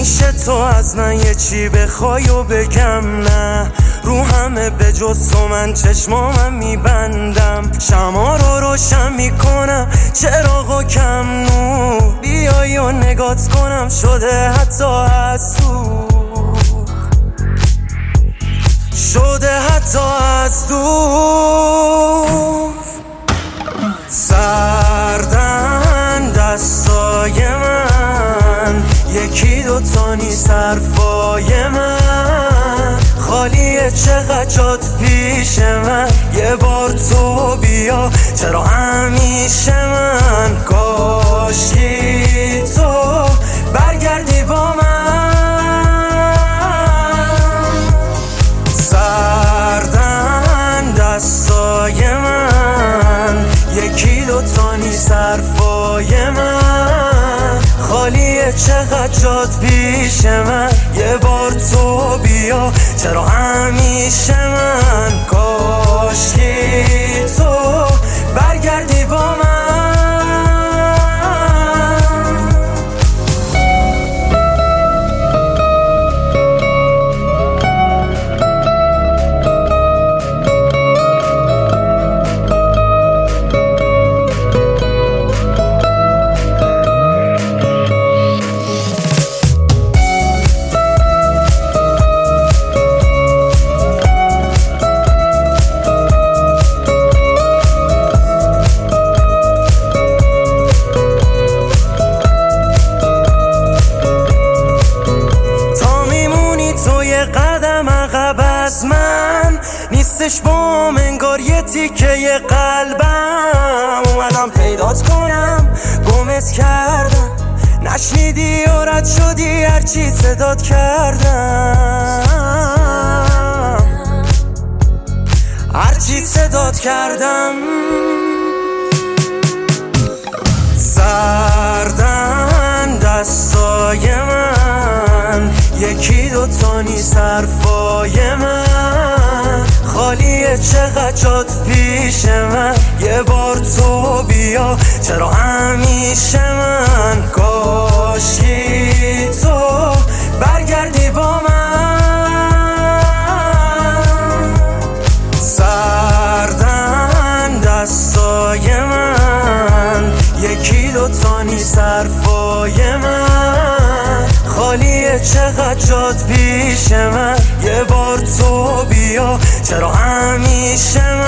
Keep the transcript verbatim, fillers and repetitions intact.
میشه تو از من یه چی بخوای و بگم نه؟ رو همه به جز تو من چشمامم میبندم، شما رو روشن میکنم چراغو کم نور، بیای و نگات کنم شده حتی از دور، شده حتی از دور. سردن دستای من، یکی دوتا نیست حرفای من، خالیه چقدر جات پیش من، یه بار تو بیا چرا همیشه من، کاشی تو برگردی با من. سردن دستای من، یکی دوتا نیست حرفای من، خالیه چقدر جات پیش من، یه بار تو بیا چرا همیشه من، کاشکی تو برگردی با من. قدم عقب از من نیستش بام، انگار یه تیکه قلبم، اومدم پیدات کنم گمت کردم، نشنیدی و رد شدی هرچی صدات کردم، هرچی صدات کردم. سردن دستای من، یکی دوتا نیست حرفای من، خالیه چقدر جات پیش من، یه بار تو بیا چرا همیشه من، کاشی تو برگردی با من. سردن دستای من، یکی دوتا نیست حرفای من، خالیه چقدر جات پیش من، یه بار تو بیا چرا همیشه من.